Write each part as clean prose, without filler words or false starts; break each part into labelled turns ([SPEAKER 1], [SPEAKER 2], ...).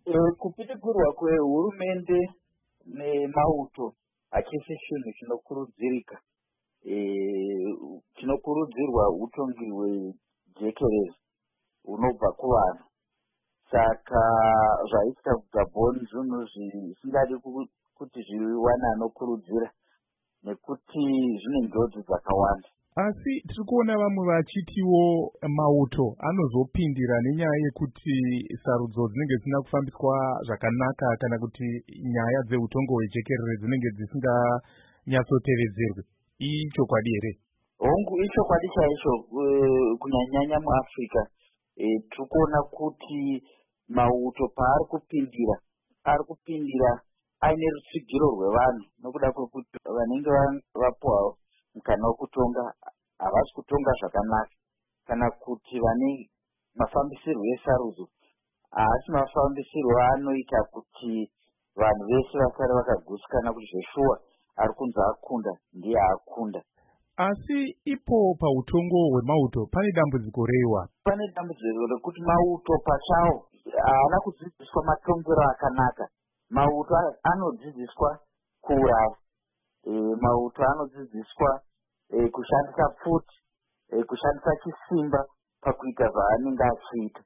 [SPEAKER 1] Kupitigurwa kwehurumende nemauto hachisi chinhu chinokurudzirika. Chinokurudzirwa utongi hwejekerezi hunobva kuvanhu. Saka zvaitika kuGabon zvinhu zvisingadi kuti zviwane anokurudzira nekuti zvine njodzi dzakawanda.
[SPEAKER 2] Asi tiri kuona vamwe vachitiwo mauto anozopindira nenyaya yekuti sarudzo dzinenge dzisina kufambiswa zvakanaka kana kuti nyaya dzeutongo hwejekerere dzinenge dzisinganyatsotevedzerwe. Ichokwadi here?
[SPEAKER 1] Hongu ichokwadi chaicho. Kunyanyanya muAfrica tiri kuona kuti mauto paari kupindira aine rutsigiro rwevanhu nokuda kwekuti vanenge vapuwa mukana wekutonga havasi kutonga zvakanaka, kana kuti vane mafambisirwo esarudzo haasi mafambisirwo anoita kuti vanhu vese vasare vakagutsikana kuti zveshuwa ari kunzi akunda ndiye akunda.
[SPEAKER 2] Asi ipo pautongo hwemauto pane dambudziko reiwa.
[SPEAKER 1] Pane dambudziko rekuti mauto pachawo haana kudzidziswa matongero akanaka. Mauto anodzidziswa kuuraya, mauto anodzidziswa kushandisa pfuti, kushandisa chisimba pakuita zvaanenge achiita.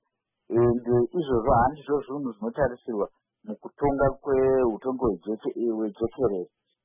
[SPEAKER 1] Izvozvo handizvo zvinhu zvinotarisirwa mukutonga kweutongo hwejekerere.